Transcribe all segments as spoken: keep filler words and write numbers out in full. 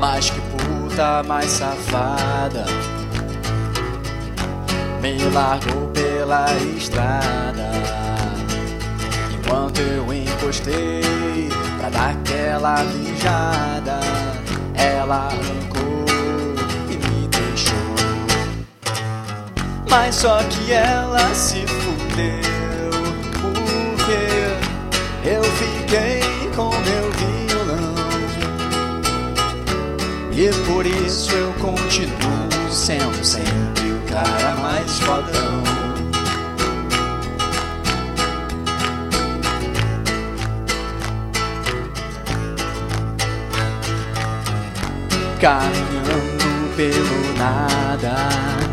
Mas que puta mais safada, me largou pela estrada. Enquanto eu encostei pra dar aquela mijada, ela arrancou e me deixou. Mas só que ela se fudeu, porque eu fiquei com meu violão. E por isso eu continuo sendo sempre o cara mais fodão. Caminhando pelo nada,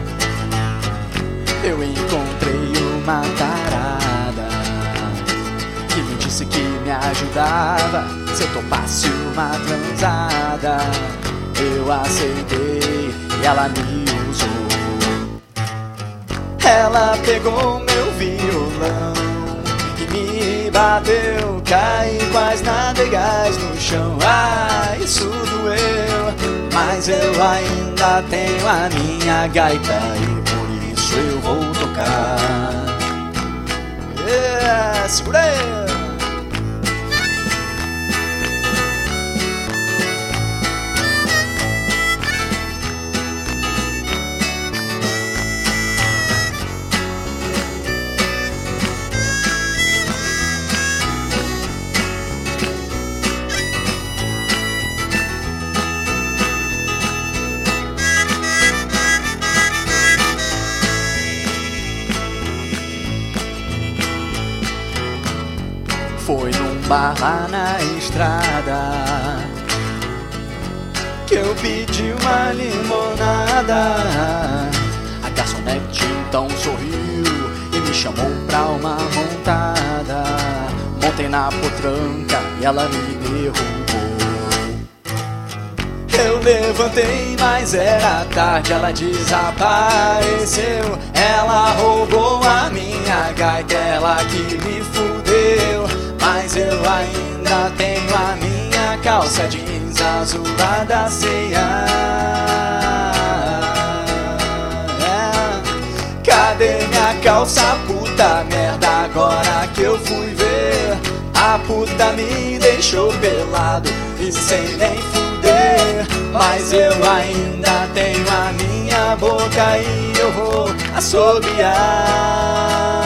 eu encontrei uma tarada que me disse que me ajudava se eu topasse uma transada. Eu aceitei e ela me usou. Ela pegou meu violão e me bateu, caí quase nadegas no chão. Ah, isso doeu, mas eu ainda tenho a minha gaita e por isso eu vou tocar. Yeah, segura aí! Foi num bar lá na estrada que eu pedi uma limonada. A garçonete então sorriu e me chamou pra uma montada. Montei na potranca e ela me derrubou. Eu levantei, mas era tarde, ela desapareceu. Ela roubou a minha gaita, ela que me fudeu. Mas eu ainda tenho a minha calça jeans azulada ceia. É. Cadê minha calça, puta merda? Agora que eu fui ver, a puta me deixou pelado e sem nem fuder. Mas eu ainda tenho a minha boca e eu vou assobiar.